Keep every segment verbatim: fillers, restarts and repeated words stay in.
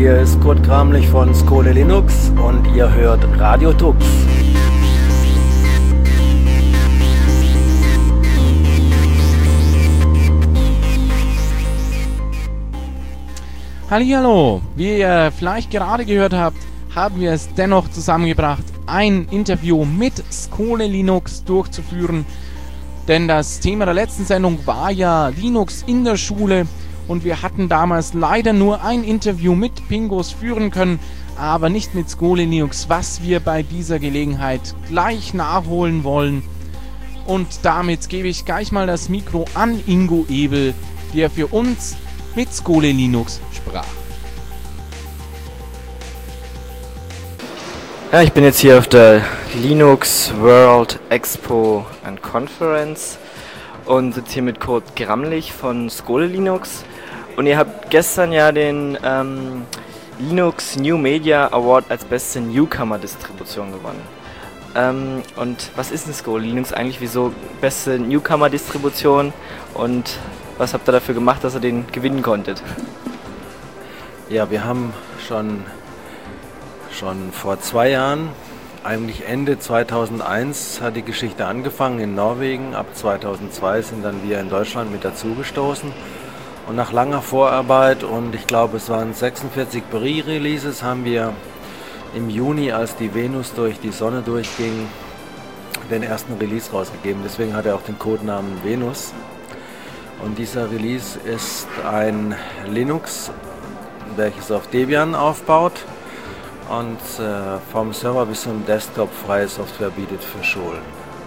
Hier ist Kurt Kramlich von Skole Linux und ihr hört Radio Tux. Hallihallo, wie ihr vielleicht gerade gehört habt, haben wir es dennoch zusammengebracht, ein Interview mit Skole Linux durchzuführen. Denn das Thema der letzten Sendung war ja Linux in der Schule und wir hatten damals leider nur ein Interview mit Pingos führen können, aber nicht mit Skole Linux, was wir bei dieser Gelegenheit gleich nachholen wollen. Und damit gebe ich gleich mal das Mikro an Ingo Ebel, der für uns mit Skole Linux sprach. Ja, ich bin jetzt hier auf der Linux World Expo and Conference und sitze hier mit Kurt Kramlich von Skole Linux. Und ihr habt gestern ja den ähm, Linux New Media Award als beste Newcomer-Distribution gewonnen. Ähm, und was ist denn Skole Linux eigentlich? Wieso beste Newcomer-Distribution? Und was habt ihr dafür gemacht, dass ihr den gewinnen konntet? Ja, wir haben schon, schon vor zwei Jahren, eigentlich Ende zweitausendeins, hat die Geschichte angefangen in Norwegen. Ab zweitausendzwei sind dann wir in Deutschland mit dazugestoßen. Und nach langer Vorarbeit und ich glaube es waren sechsundvierzig Pre-Releases, haben wir im Juni, als die Venus durch die Sonne durchging, den ersten Release rausgegeben. Deswegen hat er auch den Codenamen Venus. Und dieser Release ist ein Linux, welches auf Debian aufbaut und äh, vom Server bis zum Desktop freie Software bietet für Schulen.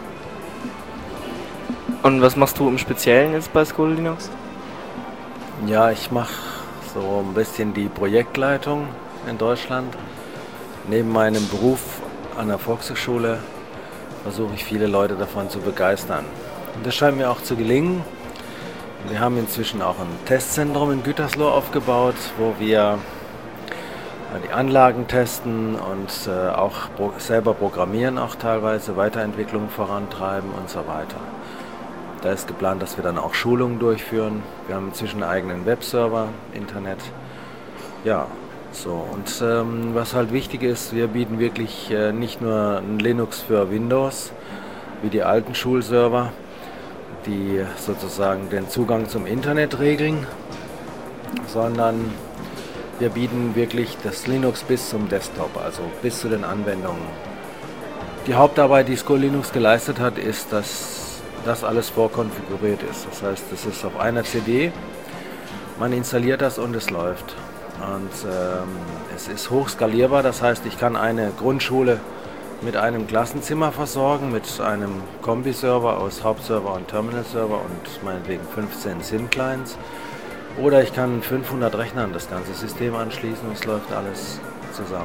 Und was machst du im Speziellen jetzt bei Skole Linux? Ja, ich mache so ein bisschen die Projektleitung in Deutschland. Neben meinem Beruf an der Volkshochschule versuche ich viele Leute davon zu begeistern. Und das scheint mir auch zu gelingen. Wir haben inzwischen auch ein Testzentrum in Gütersloh aufgebaut, wo wir die Anlagen testen und äh, auch pro- selber programmieren, auch teilweise Weiterentwicklung vorantreiben und so weiter. Da ist geplant, dass wir dann auch Schulungen durchführen. Wir haben inzwischen einen eigenen Webserver, Internet. Ja, so. Und ähm, was halt wichtig ist, wir bieten wirklich äh, nicht nur ein Linux für Windows, wie die alten Schulserver, die sozusagen den Zugang zum Internet regeln, sondern wir bieten wirklich das Linux bis zum Desktop, also bis zu den Anwendungen. Die Hauptarbeit, die Skole Linux geleistet hat, ist, dass das alles vorkonfiguriert ist. Das heißt, es ist auf einer C D, man installiert das und es läuft. Und ähm, es ist hochskalierbar, das heißt, ich kann eine Grundschule mit einem Klassenzimmer versorgen, mit einem Kombi-Server aus Hauptserver und Terminal-Server und meinetwegen fünfzehn SIM-Clients. Oder ich kann fünfhundert Rechner an das ganze System anschließen und es läuft alles zusammen.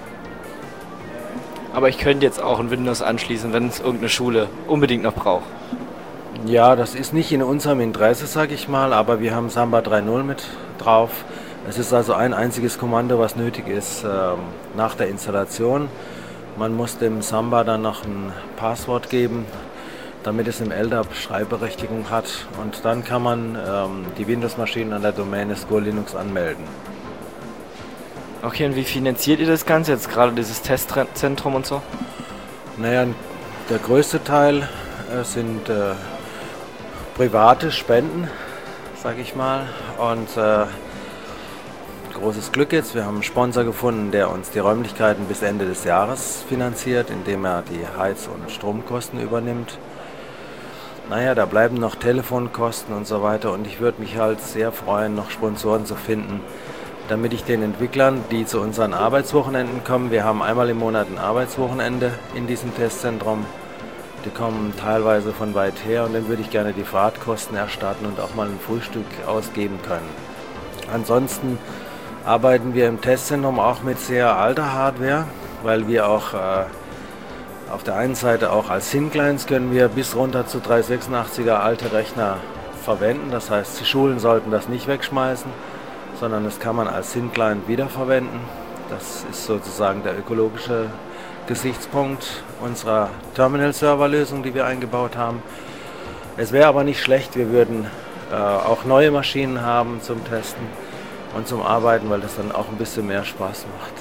Aber ich könnte jetzt auch ein Windows anschließen, wenn es irgendeine Schule unbedingt noch braucht. Ja, das ist nicht in unserem Interesse, sage ich mal, aber wir haben Samba drei Punkt null mit drauf. Es ist also ein einziges Kommando, was nötig ist ähm, nach der Installation. Man muss dem Samba dann noch ein Passwort geben, damit es im L D A P Schreibberechtigung hat. Und dann kann man ähm, die Windows-Maschinen an der Domäne Skole Linux anmelden. Okay, und wie finanziert ihr das Ganze jetzt, gerade dieses Testzentrum und so? Naja, der größte Teil äh, sind äh, private Spenden, sage ich mal. Und äh, großes Glück jetzt, wir haben einen Sponsor gefunden, der uns die Räumlichkeiten bis Ende des Jahres finanziert, indem er die Heiz- und Stromkosten übernimmt. Naja, da bleiben noch Telefonkosten und so weiter und ich würde mich halt sehr freuen, noch Sponsoren zu finden, damit ich den Entwicklern, die zu unseren Arbeitswochenenden kommen, wir haben einmal im Monat ein Arbeitswochenende in diesem Testzentrum, die kommen teilweise von weit her und dann würde ich gerne die Fahrtkosten erstatten und auch mal ein Frühstück ausgeben können. Ansonsten arbeiten wir im Testzentrum auch mit sehr alter Hardware, weil wir auch äh, auf der einen Seite auch als SIM-Clients können wir bis runter zu dreihundertsechsundachtziger alte Rechner verwenden, das heißt die Schulen sollten das nicht wegschmeißen, sondern das kann man als SIM-Client wiederverwenden. Das ist sozusagen der ökologische Gesichtspunkt unserer Terminal-Server-Lösung, die wir eingebaut haben. Es wäre aber nicht schlecht, wir würden äh, auch neue Maschinen haben zum Testen. und zum Arbeiten, weil das dann auch ein bisschen mehr Spaß macht.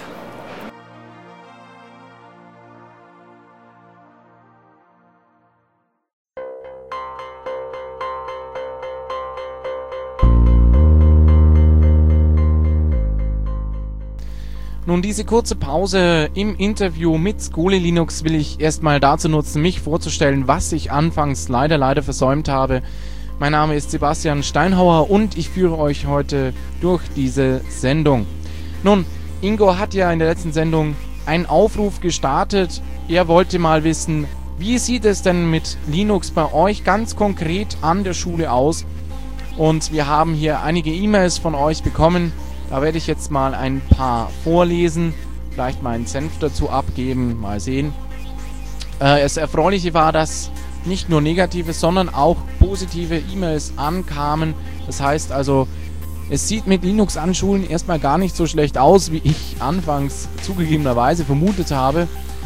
Nun, diese kurze Pause im Interview mit Skole Linux will ich erstmal dazu nutzen, mich vorzustellen, was ich anfangs leider, leider versäumt habe. Mein Name ist Sebastian Steinhauer und ich führe euch heute durch diese Sendung. Nun, Ingo hat ja in der letzten Sendung einen Aufruf gestartet. Er wollte mal wissen, wie sieht es denn mit Linux bei euch ganz konkret an der Schule aus? Und wir haben hier einige E-Mails von euch bekommen. Da werde ich jetzt mal ein paar vorlesen, vielleicht meinen Senf dazu abgeben, mal sehen. Äh, das Erfreuliche war, dass nicht nur negative, sondern auch positive E-Mails ankamen. Das heißt also, es sieht mit Linux an Schulen erstmal gar nicht so schlecht aus, wie ich anfangs zugegebenerweise vermutet habe.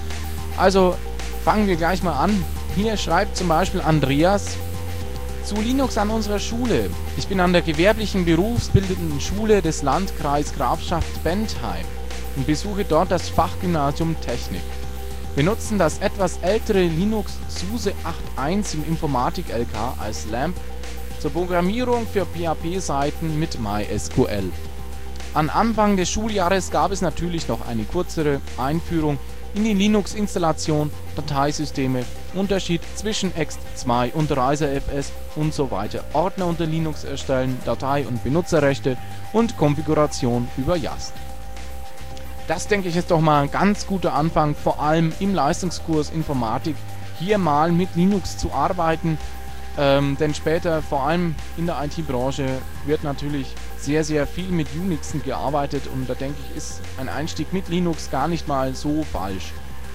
Also fangen wir gleich mal an. Hier schreibt zum Beispiel Andreas: Zu Linux an unserer Schule. Ich bin an der gewerblichen berufsbildenden Schule des Landkreis Grafschaft Bentheim und besuche dort das Fachgymnasium Technik. Wir nutzen das etwas ältere Linux SUSE acht Punkt eins im Informatik-L K als LAMP zur Programmierung für P H P-Seiten mit MySQL. An Anfang des Schuljahres gab es natürlich noch eine kürzere Einführung in die Linux-Installation, Dateisysteme, Unterschied zwischen ext zwei und ReiserFS und so weiter, Ordner unter Linux erstellen, Datei- und Benutzerrechte und Konfiguration über Yast. Das, denke ich, ist doch mal ein ganz guter Anfang, vor allem im Leistungskurs Informatik hier mal mit Linux zu arbeiten, ähm, denn später, vor allem in der I T-Branche, wird natürlich sehr, sehr viel mit Unixen gearbeitet und da denke ich, ist ein Einstieg mit Linux gar nicht mal so falsch.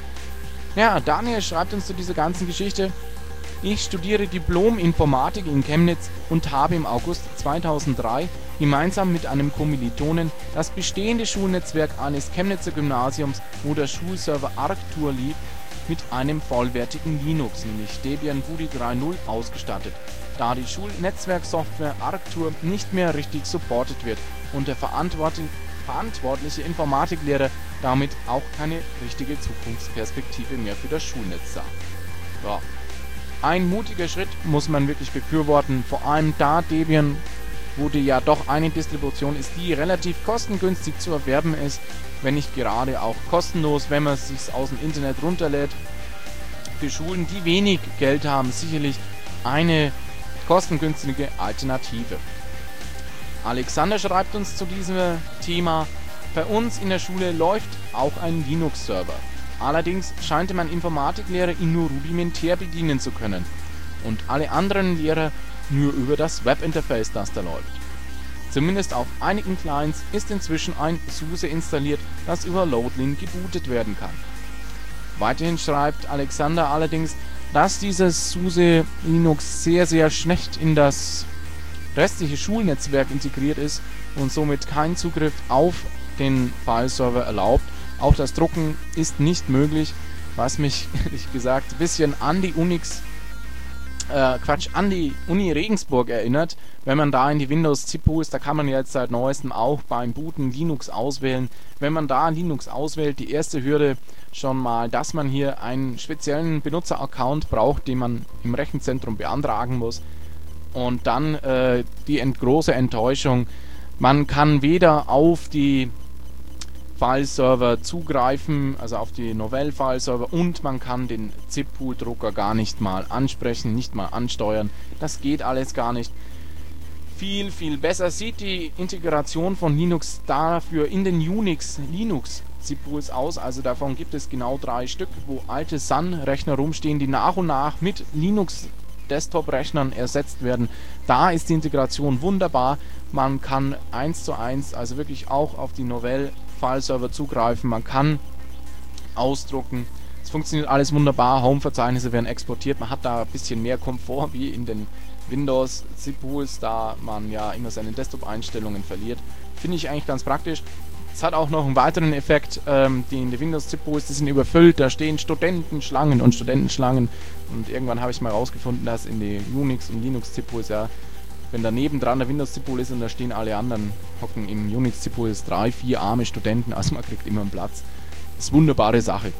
Ja, Daniel schreibt uns zu dieser ganzen Geschichte: Ich studiere Diplom-Informatik in Chemnitz und habe im August zweitausenddrei gemeinsam mit einem Kommilitonen das bestehende Schulnetzwerk eines Chemnitzer Gymnasiums, wo der Schulserver Arctur lief, mit einem vollwertigen Linux, nämlich Debian Booty drei Punkt null, ausgestattet, da die Schulnetzwerksoftware Arctur nicht mehr richtig supportet wird und der verantwortliche Informatiklehrer damit auch keine richtige Zukunftsperspektive mehr für das Schulnetz sah. Ja. Ein mutiger Schritt, muss man wirklich befürworten, vor allem da Debian Booty ja doch eine Distribution ist, die relativ kostengünstig zu erwerben ist, wenn nicht gerade auch kostenlos, wenn man es sich aus dem Internet runterlädt. Für Schulen, die wenig Geld haben, sicherlich eine kostengünstige Alternative. Alexander schreibt uns zu diesem Thema: Bei uns in der Schule läuft auch ein Linux-Server. Allerdings scheint mein Informatiklehrer ihn nur rudimentär bedienen zu können und alle anderen Lehrer nur über das Webinterface, das da läuft. Zumindest auf einigen Clients ist inzwischen ein SUSE installiert, das über Loadlin gebootet werden kann. Weiterhin schreibt Alexander allerdings, dass dieses SUSE Linux sehr, sehr schlecht in das restliche Schulnetzwerk integriert ist und somit keinen Zugriff auf den Fileserver erlaubt. Auch das Drucken ist nicht möglich, was mich, ehrlich gesagt, ein bisschen an die Unix, äh, Quatsch, an die Uni Regensburg erinnert. Wenn man da in die Windows-Zip-Pools, da kann man jetzt seit neuestem auch beim Booten Linux auswählen. Wenn man da Linux auswählt, die erste Hürde schon mal, dass man hier einen speziellen Benutzer-Account braucht, den man im Rechenzentrum beantragen muss. Und dann äh, die ent große Enttäuschung, man kann weder auf die Fileserver zugreifen, also auf die Novell-Fileserver, und man kann den Zip-Pool-Drucker gar nicht mal ansprechen, nicht mal ansteuern. Das geht alles gar nicht. Viel, viel besser sieht die Integration von Linux dafür in den Unix-Linux-Zip-Pools aus. Also davon gibt es genau drei Stück, wo alte Sun-Rechner rumstehen, die nach und nach mit Linux-Desktop-Rechnern ersetzt werden. Da ist die Integration wunderbar. Man kann eins zu eins, also wirklich auch auf die Novell-Fileserver zugreifen. Man kann ausdrucken. Es funktioniert alles wunderbar. Home-Verzeichnisse werden exportiert. Man hat da ein bisschen mehr Komfort wie in den Windows-Zip-Pools, da man ja immer seine Desktop-Einstellungen verliert. Finde ich eigentlich ganz praktisch. Es hat auch noch einen weiteren Effekt, ähm, die in den Windows-Zip-Pools, die sind überfüllt, da stehen Studentenschlangen und Studentenschlangen. Und irgendwann habe ich mal rausgefunden, dass in den Unix- und Linux-Zip-Pools ja wenn daneben dran der Windows-Zipul ist und da stehen alle anderen, hocken im Unix-Zipul drei, vier arme Studenten, also man kriegt immer einen Platz. Das ist eine wunderbare Sache.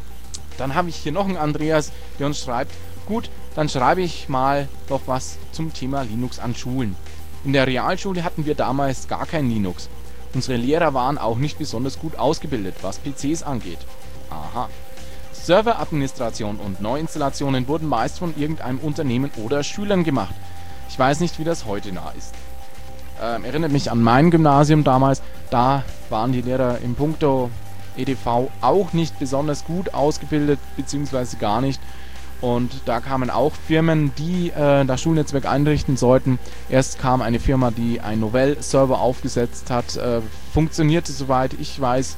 Dann habe ich hier noch einen Andreas, der uns schreibt, gut, dann schreibe ich mal noch was zum Thema Linux an Schulen. In der Realschule hatten wir damals gar kein Linux. Unsere Lehrer waren auch nicht besonders gut ausgebildet, was P Cs angeht. Aha. Serveradministration und Neuinstallationen wurden meist von irgendeinem Unternehmen oder Schülern gemacht. Ich weiß nicht, wie das heute nah ist. Ähm, erinnert mich an mein Gymnasium damals. Da waren die Lehrer im Punkto E D V auch nicht besonders gut ausgebildet, beziehungsweise gar nicht. Und da kamen auch Firmen, die äh, das Schulnetzwerk einrichten sollten. Erst kam eine Firma, die einen Novell-Server aufgesetzt hat. Äh, funktionierte, soweit ich weiß,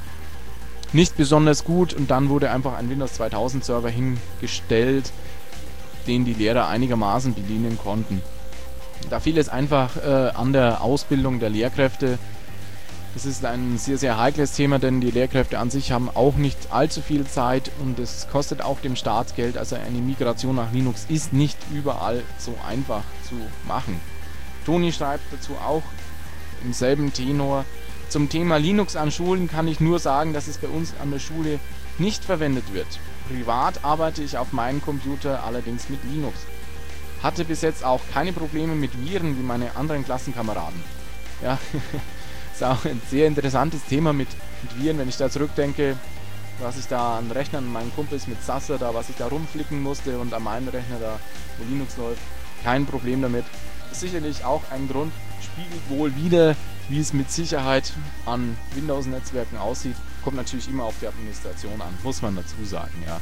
nicht besonders gut. Und dann wurde einfach ein Windows zweitausend Server hingestellt, den die Lehrer einigermaßen bedienen konnten. Da fiel es einfach äh, an der Ausbildung der Lehrkräfte. Das ist ein sehr, sehr heikles Thema, denn die Lehrkräfte an sich haben auch nicht allzu viel Zeit und es kostet auch dem Staat Geld. Also eine Migration nach Linux ist nicht überall so einfach zu machen. Toni schreibt dazu auch im selben Tenor. Zum Thema Linux an Schulen kann ich nur sagen, dass es bei uns an der Schule nicht verwendet wird. Privat arbeite ich auf meinem Computer allerdings mit Linux. Hatte bis jetzt auch keine Probleme mit Viren wie meine anderen Klassenkameraden. Ja, ist auch ein sehr interessantes Thema mit, mit Viren, wenn ich da zurückdenke, was ich da an Rechnern meinen Kumpels mit Sasser, da was ich da rumflicken musste und an meinem Rechner da, wo Linux läuft, kein Problem damit. Ist sicherlich auch ein Grund, spiegelt wohl wieder, wie es mit Sicherheit an Windows-Netzwerken aussieht. Kommt natürlich immer auf die Administration an, muss man dazu sagen, ja.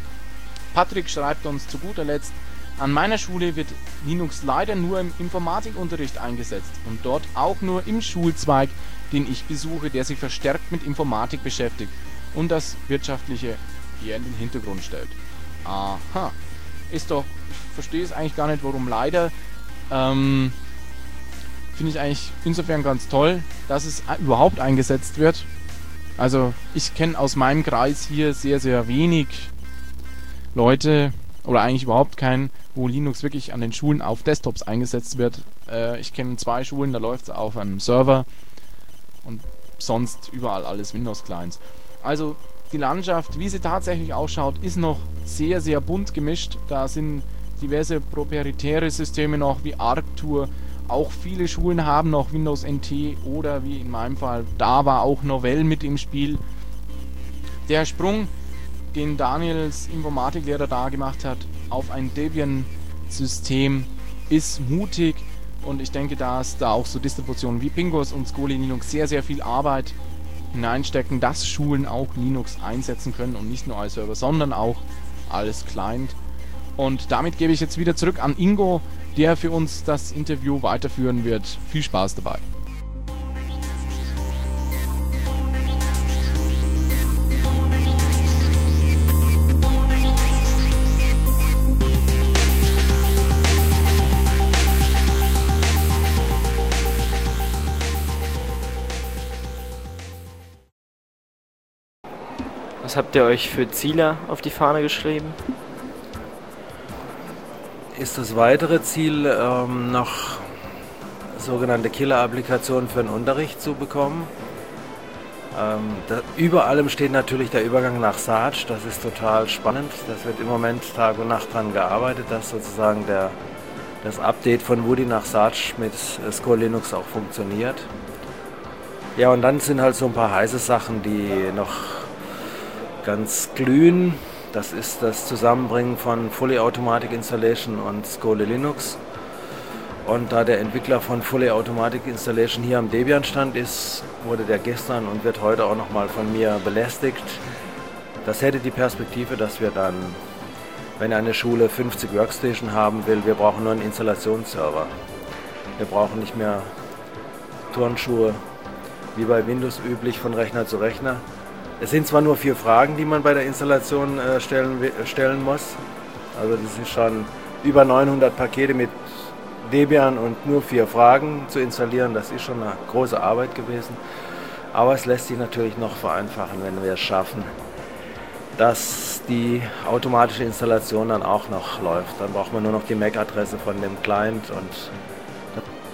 Patrick schreibt uns zu guter Letzt, an meiner Schule wird Linux leider nur im Informatikunterricht eingesetzt und dort auch nur im Schulzweig, den ich besuche, der sich verstärkt mit Informatik beschäftigt und das Wirtschaftliche eher in den Hintergrund stellt. Aha, ist doch, ich verstehe es eigentlich gar nicht, warum leider. Ähm, finde ich eigentlich insofern ganz toll, dass es überhaupt eingesetzt wird. Also ich kenne aus meinem Kreis hier sehr, sehr wenig Leute, oder eigentlich überhaupt keinen, wo Linux wirklich an den Schulen auf Desktops eingesetzt wird. Äh, ich kenne zwei Schulen, da läuft es auf einem Server und sonst überall alles Windows-Clients. Also die Landschaft, wie sie tatsächlich ausschaut, ist noch sehr, sehr bunt gemischt. Da sind diverse proprietäre Systeme noch, wie Arctur. Auch viele Schulen haben noch Windows N T oder wie in meinem Fall, da war auch Novell mit im Spiel. Der Sprung, den Daniels Informatiklehrer da gemacht hat, auf ein Debian-System, ist mutig und ich denke, dass da auch so Distributionen wie Pingos und Skole Linux sehr, sehr viel Arbeit hineinstecken, dass Schulen auch Linux einsetzen können und nicht nur als Server, sondern auch als Client. Und damit gebe ich jetzt wieder zurück an Ingo, der für uns das Interview weiterführen wird. Viel Spaß dabei. Was habt ihr euch für Ziele auf die Fahne geschrieben? Ist das weitere Ziel, ähm, noch sogenannte Killer-Applikationen für den Unterricht zu bekommen. Ähm, da, über allem steht natürlich der Übergang nach Sarge, das ist total spannend. Das wird im Moment Tag und Nacht dran gearbeitet, dass sozusagen der, das Update von Woody nach Sarge mit Skole Linux auch funktioniert. Ja, und dann sind halt so ein paar heiße Sachen, die noch ganz glühen. Das ist das Zusammenbringen von Fully Automatic Installation und Skole Linux. Und da der Entwickler von Fully Automatic Installation hier am Debian-Stand ist, wurde der gestern und wird heute auch nochmal von mir belästigt. Das hätte die Perspektive, dass wir dann, wenn eine Schule fünfzig Workstation haben will, wir brauchen nur einen Installationsserver. Wir brauchen nicht mehr Turnschuhe, wie bei Windows üblich, von Rechner zu Rechner. Es sind zwar nur vier Fragen, die man bei der Installation äh, stellen, stellen muss. Also das ist schon über neunhundert Pakete mit Debian und nur vier Fragen zu installieren. Das ist schon eine große Arbeit gewesen. Aber es lässt sich natürlich noch vereinfachen, wenn wir es schaffen, dass die automatische Installation dann auch noch läuft. Dann braucht man nur noch die M A C-Adresse von dem Client und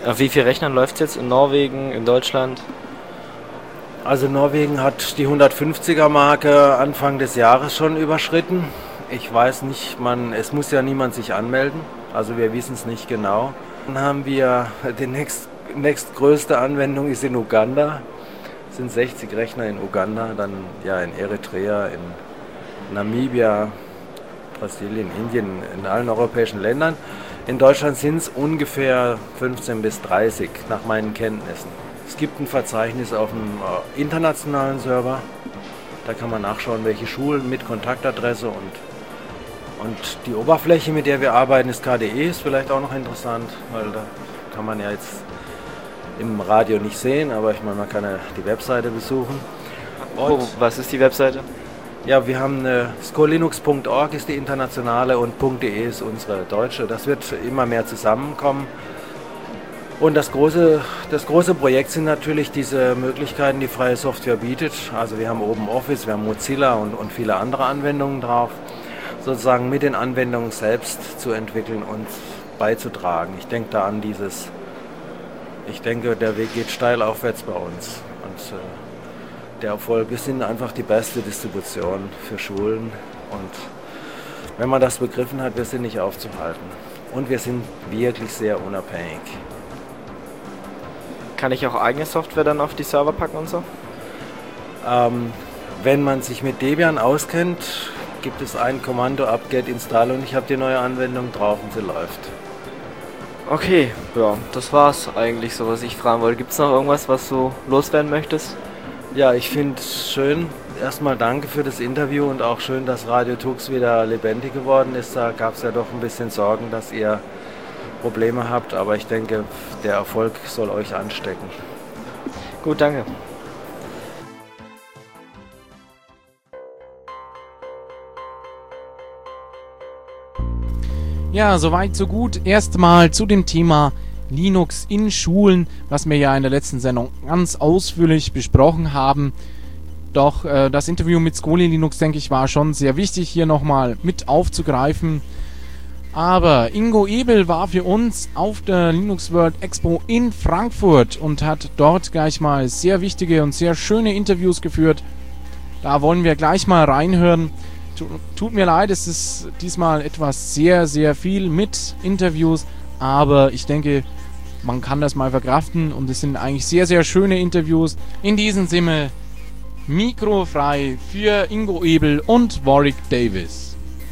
Auf wie viele Rechnern läuft es jetzt in Norwegen, in Deutschland? Also Norwegen hat die hundertfünfziger Marke Anfang des Jahres schon überschritten. Ich weiß nicht, man, es muss ja niemand sich anmelden, also wir wissen es nicht genau. Dann haben wir die nächst, nächstgrößte Anwendung ist in Uganda. Es sind sechzig Rechner in Uganda, dann ja in Eritrea, in Namibia, Brasilien, Indien, in allen europäischen Ländern. In Deutschland sind es ungefähr fünfzehn bis dreißig nach meinen Kenntnissen. Es gibt ein Verzeichnis auf dem äh, internationalen Server. Da kann man nachschauen, welche Schulen mit Kontaktadresse und, und die Oberfläche, mit der wir arbeiten, ist K D E, ist vielleicht auch noch interessant, weil da kann man ja jetzt im Radio nicht sehen, aber ich meine, man kann ja die Webseite besuchen. Oh, was ist die Webseite? Ja, wir haben eine skolinux punkt org ist die internationale und .de ist unsere deutsche. Das wird immer mehr zusammenkommen. Und das große, das große Projekt sind natürlich diese Möglichkeiten, die freie Software bietet. Also wir haben OpenOffice, wir haben Mozilla und, und viele andere Anwendungen drauf. Sozusagen mit den Anwendungen selbst zu entwickeln und beizutragen. Ich denke da an dieses, ich denke, der Weg geht steil aufwärts bei uns. Und äh, der Erfolg, wir sind einfach die beste Distribution für Schulen. Und wenn man das begriffen hat, wir sind nicht aufzuhalten. Und wir sind wirklich sehr unabhängig. Kann ich auch eigene Software dann auf die Server packen und so? Ähm, wenn man sich mit Debian auskennt, gibt es ein Kommando apt-get install und ich habe die neue Anwendung drauf und sie läuft. Okay, ja, das war's eigentlich so, was ich fragen wollte. Gibt es noch irgendwas, was du loswerden möchtest? Ja, ich finde es schön. Erstmal danke für das Interview und auch schön, dass Radio Tux wieder lebendig geworden ist. Da gab es ja doch ein bisschen Sorgen, dass ihr Probleme habt, aber ich denke, der Erfolg soll euch anstecken. Gut, danke. Ja, soweit, so gut. Erstmal zu dem Thema Linux in Schulen, was wir ja in der letzten Sendung ganz ausführlich besprochen haben. Doch äh, das Interview mit Skole Linux, denke ich, war schon sehr wichtig, hier nochmal mit aufzugreifen. Aber Ingo Ebel war für uns auf der Linux World Expo in Frankfurt und hat dort gleich mal sehr wichtige und sehr schöne Interviews geführt. Da wollen wir gleich mal reinhören. Tut mir leid, es ist diesmal etwas sehr, sehr viel mit Interviews, aber ich denke, man kann das mal verkraften und es sind eigentlich sehr, sehr schöne Interviews. In diesem Sinne, mikrofrei für Ingo Ebel und Warwick Davis.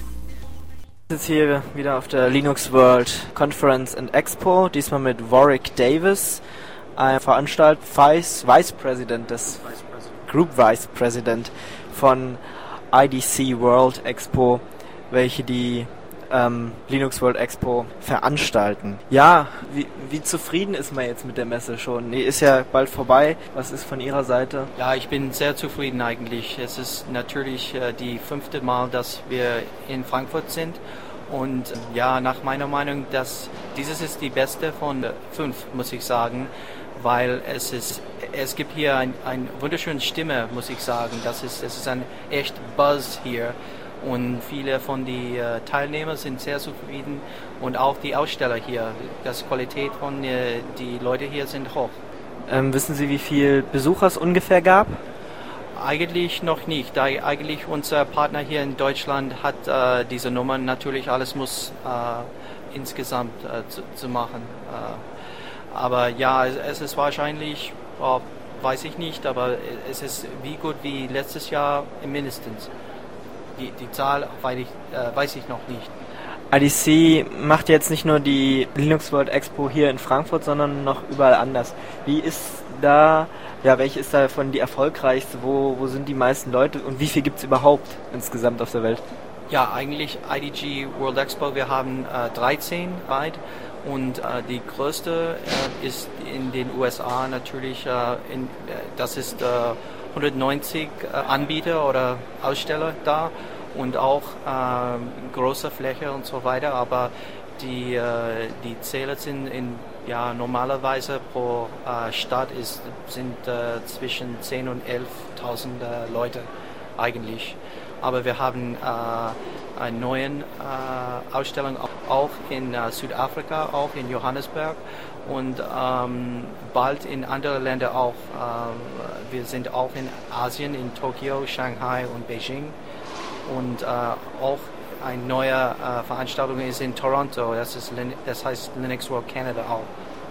Jetzt hier wieder auf der Linux World Conference and Expo, diesmal mit Warwick Davis, ein Veranstalter, Vice, Vice President des Vice Group Vice President von I D C World Expo, welche die ähm, Linux World Expo veranstalten. Ja, wie, wie zufrieden ist man jetzt mit der Messe schon? Nee, ist ja bald vorbei. Was ist von Ihrer Seite? Ja, ich bin sehr zufrieden eigentlich. Es ist natürlich äh, die fünfte Mal, dass wir in Frankfurt sind. Und ja, nach meiner Meinung, dass dieses ist die beste von fünf, muss ich sagen, weil es ist, es gibt hier ein, ein wunderschöne Stimme, muss ich sagen. Das ist, es ist ein echt Buzz hier und viele von den äh, Teilnehmern sind sehr zufrieden und auch die Aussteller hier. Die Qualität von äh, die Leute hier sind hoch. Ähm, wissen Sie, wie viel Besucher es ungefähr gab? Eigentlich noch nicht, da eigentlich unser Partner hier in Deutschland hat äh, diese Nummern, natürlich alles muss äh, insgesamt äh, zu, zu machen. Äh, aber ja, es, es ist wahrscheinlich, äh, weiß ich nicht, aber es ist wie gut wie letztes Jahr mindestens. Die, die Zahl weiß ich, äh, weiß ich noch nicht. I D C macht jetzt nicht nur die Linux World Expo hier in Frankfurt, sondern noch überall anders. Wie ist da, ja, welche ist davon die erfolgreichste? Wo, wo sind die meisten Leute und wie viel gibt es überhaupt insgesamt auf der Welt? Ja, eigentlich I D G World Expo, wir haben äh, dreizehn weit und äh, die größte äh, ist in den U S A natürlich, äh, in, äh, das ist äh, hundertneunzig äh, Anbieter oder Aussteller da und auch äh, große Fläche und so weiter, aber die, äh, die Zähler sind in, ja, normalerweise pro äh, Stadt ist, sind äh, zwischen zehntausend und elftausend äh, Leute eigentlich. Aber wir haben äh, einen neuen äh, Ausstellung auch in äh, Südafrika, auch in Johannesburg und ähm, bald in andere Länder auch. Äh, wir sind auch in Asien, in Tokio, Shanghai und Beijing und äh, auch eine neue äh, Veranstaltung ist in Toronto, das, ist, das heißt Linux World Canada auch.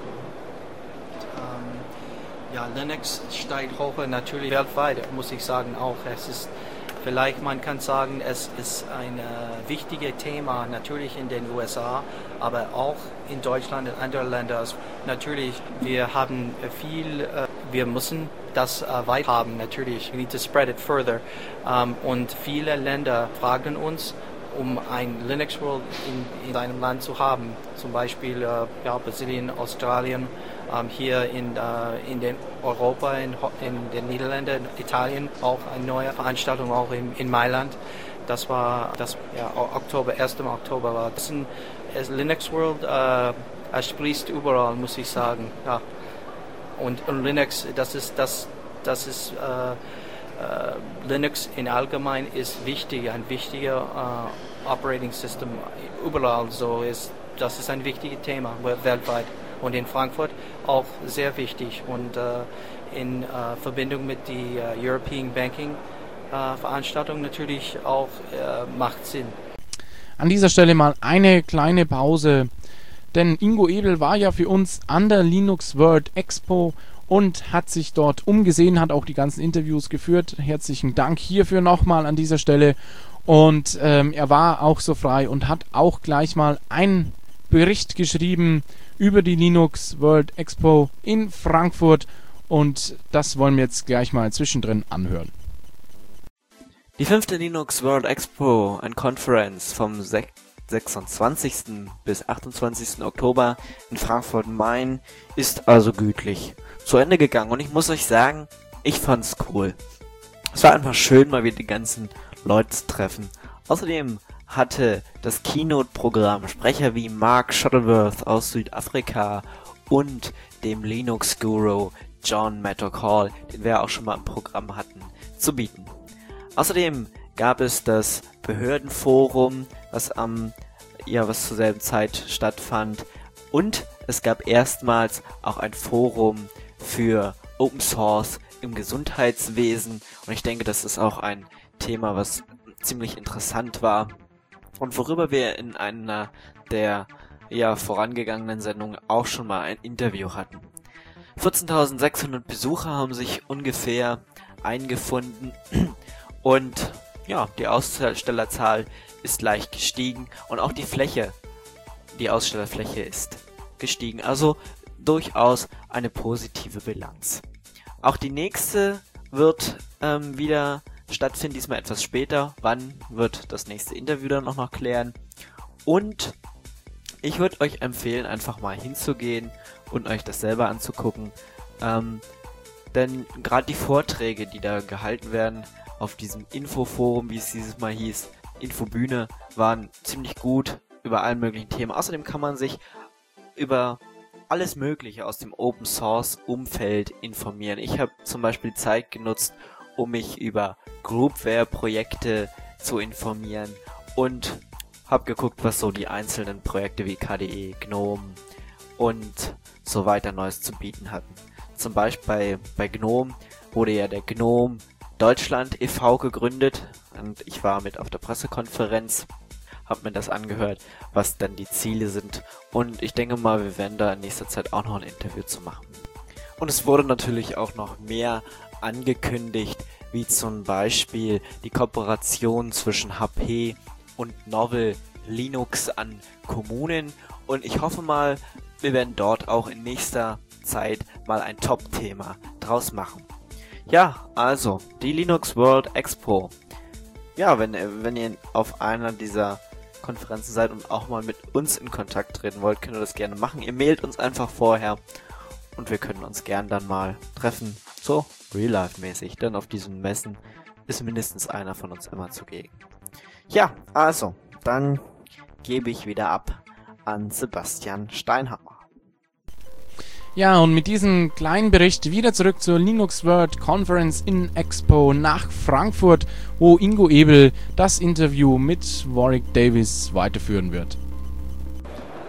Ähm, ja, Linux steigt hoch natürlich weltweit, muss ich sagen auch. Es ist vielleicht, man kann sagen, es ist ein äh, wichtiges Thema natürlich in den U S A, aber auch in Deutschland und anderen Ländern. Natürlich, wir haben viel, äh, wir müssen das äh, weit haben natürlich. We need to spread it further. Um, und viele Länder fragen uns, um ein Linux World in, in seinem Land zu haben. Zum Beispiel äh, ja, Brasilien, Australien, ähm, hier in, äh, in den Europa, in, in den Niederlanden, Italien, auch eine neue Veranstaltung auch in, in Mailand. Das war das ja, Oktober, ersten Oktober war. Das ist ein, das Linux World äh, er sprießt überall, muss ich sagen. Ja. Und, und Linux, das ist das, das ist äh, Uh, Linux in allgemein ist wichtig, ein wichtiger uh, Operating System überall. So ist, das ist ein wichtiges Thema weltweit und in Frankfurt auch sehr wichtig und uh, in uh, Verbindung mit der uh, European Banking uh, Veranstaltung natürlich auch uh, macht Sinn. An dieser Stelle mal eine kleine Pause, denn Ingo Ebel war ja für uns an der Linux World Expo und hat sich dort umgesehen, hat auch die ganzen Interviews geführt. Herzlichen Dank hierfür nochmal an dieser Stelle. Und ähm, er war auch so frei und hat auch gleich mal einen Bericht geschrieben über die Linux World Expo in Frankfurt. Und das wollen wir jetzt gleich mal zwischendrin anhören. Die fünfte Linux World Expo and Conference vom sechsundzwanzigsten bis achtundzwanzigsten Oktober in Frankfurt am Main ist also gütlich zu Ende gegangen und ich muss euch sagen, ich fand's cool. Es war einfach schön, mal wieder die ganzen Leute zu treffen. Außerdem hatte das Keynote-Programm Sprecher wie Mark Shuttleworth aus Südafrika und dem Linux-Guru John Mattock Hall, den wir auch schon mal im Programm hatten, zu bieten. Außerdem gab es das Behördenforum, was am ja was zur selben Zeit stattfand, und es gab erstmals auch ein Forum für Open Source im Gesundheitswesen und ich denke, das ist auch ein Thema, was ziemlich interessant war und worüber wir in einer der ja vorangegangenen Sendungen auch schon mal ein Interview hatten. vierzehntausendsechshundert Besucher haben sich ungefähr eingefunden und ja, die Ausstellerzahl ist leicht gestiegen und auch die Fläche, die Ausstellerfläche ist gestiegen, also durchaus eine positive Bilanz. Auch die nächste wird ähm, wieder stattfinden, diesmal etwas später. Wann wird das nächste Interview dann auch noch klären? Und ich würde euch empfehlen, einfach mal hinzugehen und euch das selber anzugucken. Ähm, denn gerade die Vorträge, die da gehalten werden auf diesem Infoforum, wie es dieses Mal hieß, Infobühne, waren ziemlich gut über allen möglichen Themen. Außerdem kann man sich über alles Mögliche aus dem Open Source Umfeld informieren. Ich habe zum Beispiel Zeit genutzt, um mich über Groupware Projekte zu informieren und habe geguckt, was so die einzelnen Projekte wie K D E, GNOME und so weiter Neues zu bieten hatten. Zum Beispiel bei, bei GNOME wurde ja der GNOME Deutschland e V gegründet und ich war mit auf der Pressekonferenz, habe mir das angehört, was dann die Ziele sind und ich denke mal, wir werden da in nächster Zeit auch noch ein Interview zu machen. Und es wurde natürlich auch noch mehr angekündigt, wie zum Beispiel die Kooperation zwischen H P und Novell Linux an Kommunen und ich hoffe mal, wir werden dort auch in nächster Zeit mal ein Top-Thema draus machen. Ja, also, die Linux World Expo. Ja, wenn, wenn ihr auf einer dieser Konferenzen seid und auch mal mit uns in Kontakt treten wollt, könnt ihr das gerne machen. Ihr mailt uns einfach vorher und wir können uns gern dann mal treffen, so Real-Life-mäßig, denn auf diesen Messen ist mindestens einer von uns immer zugegen. Ja, also, dann gebe ich wieder ab an Sebastian Steinhammer. Ja, und mit diesem kleinen Bericht wieder zurück zur Linux World Conference in Expo nach Frankfurt, wo Ingo Ebel das Interview mit Warwick Davis weiterführen wird.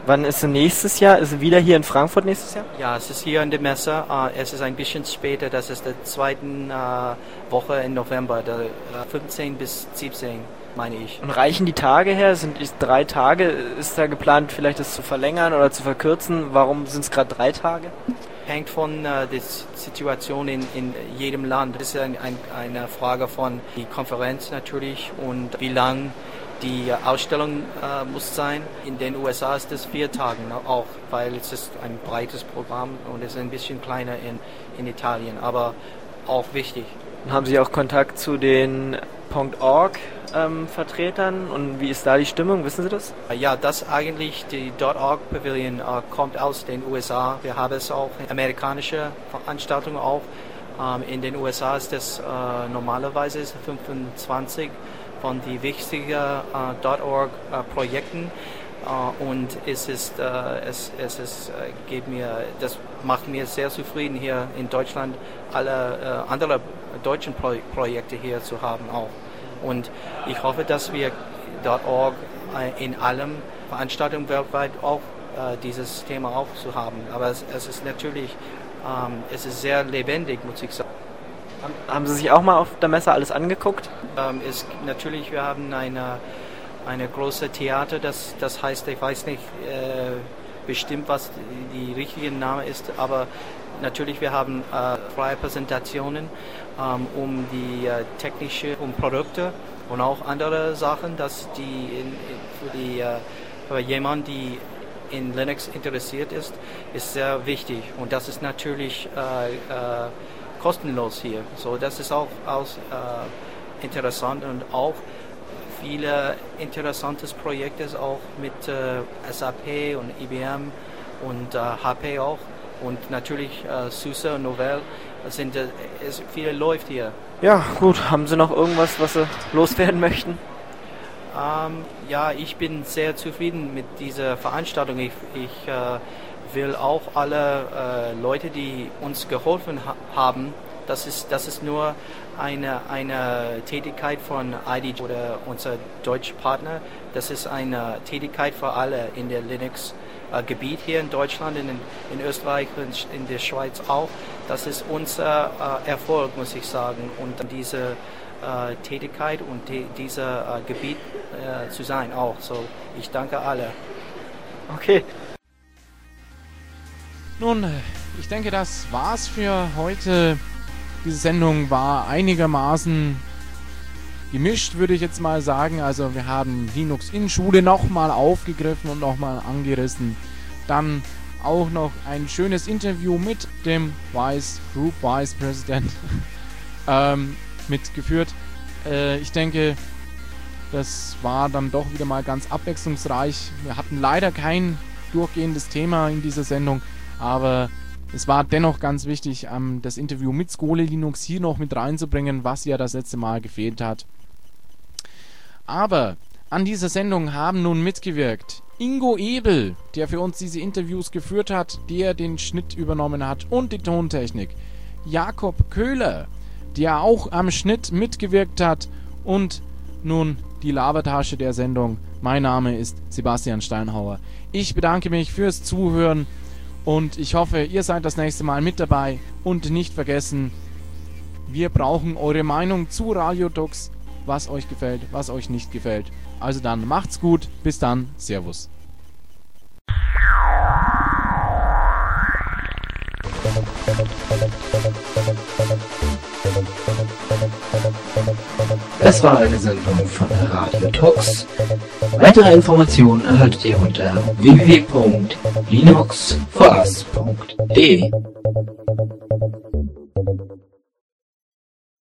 Wann ist es nächstes Jahr? Ist es wieder hier in Frankfurt nächstes Jahr? Ja, es ist hier in der Messe. Uh, es ist ein bisschen später, das ist die zweite uh, Woche im November, der uh, fünfzehn bis siebzehn, meine ich. Und reichen die Tage her? Sind es drei Tage? Ist da geplant, vielleicht das zu verlängern oder zu verkürzen? Warum sind es gerade drei Tage? Hängt von uh, der Situation in, in jedem Land. Das ist ein, ein, eine Frage von der Konferenz natürlich und wie lang die Ausstellung uh, muss sein. In den U S A ist es vier Tage auch, weil es ist ein breites Programm und es ist ein bisschen kleiner in, in Italien, aber auch wichtig. Und haben Sie auch Kontakt zu den .org ähm, Vertretern und wie ist da die Stimmung? Wissen Sie das? Ja, das eigentlich, die .org Pavilion uh, kommt aus den U S A. Wir haben es auch in amerikanische Veranstaltungen auch. Um, in den U S A ist das uh, normalerweise fünfundzwanzig von den wichtigen uh, .org uh, Projekten. Uh, und es ist, uh, es, es ist, uh, geht mir, das macht mir sehr zufrieden hier in Deutschland alle uh, andere deutschen Pro Projekte hier zu haben auch. Und ich hoffe, dass wir .org uh, in allen Veranstaltungen weltweit auch uh, dieses Thema auch zu haben. Aber es, es ist natürlich, um, es ist sehr lebendig, muss ich sagen. Haben Sie sich auch mal auf der Messe alles angeguckt? Um, es, natürlich, wir haben eine eine große Theater, das, das heißt, ich weiß nicht äh, bestimmt, was die, die richtige Name ist, aber natürlich, wir haben äh, freie Präsentationen ähm, um die äh, technische um Produkte und auch andere Sachen, dass die in, für die äh, für jemanden, die in Linux interessiert ist, ist sehr wichtig und das ist natürlich äh, äh, kostenlos hier. So, das ist auch, auch äh, interessant und auch viele interessante Projekte auch mit äh, S A P und I B M und äh, H P auch und natürlich äh, SUSE und Novell. Sind, äh, es, viele läuft hier. Ja, gut. Haben Sie noch irgendwas, was Sie loswerden möchten? Ähm, ja, ich bin sehr zufrieden mit dieser Veranstaltung. Ich, ich äh, will auch alle äh, Leute, die uns geholfen ha haben, das ist, das ist nur eine, eine Tätigkeit von I D G oder unser deutscher Partner. Das ist eine Tätigkeit für alle in der Linux-Gebiet hier in Deutschland, in, in Österreich und in der Schweiz auch. Das ist unser äh, Erfolg, muss ich sagen. Und diese äh, Tätigkeit und die, dieser äh, Gebiet äh, zu sein auch. So, ich danke alle. Okay. Nun, ich denke, das war's für heute. Diese Sendung war einigermaßen gemischt, würde ich jetzt mal sagen. Also wir haben Linux in Schule nochmal aufgegriffen und nochmal angerissen. Dann auch noch ein schönes Interview mit dem Vice, Group Vice President ähm, mitgeführt. Äh, ich denke, das war dann doch wieder mal ganz abwechslungsreich. Wir hatten leider kein durchgehendes Thema in dieser Sendung, aber es war dennoch ganz wichtig, ähm, das Interview mit Skole Linux hier noch mit reinzubringen, was ja das letzte Mal gefehlt hat. Aber an dieser Sendung haben nun mitgewirkt Ingo Ebel, der für uns diese Interviews geführt hat, der den Schnitt übernommen hat und die Tontechnik. Jakob Köhler, der auch am Schnitt mitgewirkt hat und nun die Labertasche der Sendung. Mein Name ist Sebastian Steinhauer. Ich bedanke mich fürs Zuhören. Und ich hoffe, ihr seid das nächste Mal mit dabei. Und nicht vergessen, wir brauchen eure Meinung zu Radiotux, was euch gefällt, was euch nicht gefällt. Also dann, macht's gut, bis dann, Servus. Das war eine Sendung von Radiotux. Weitere Informationen erhaltet ihr unter w w w punkt linux for us punkt d e.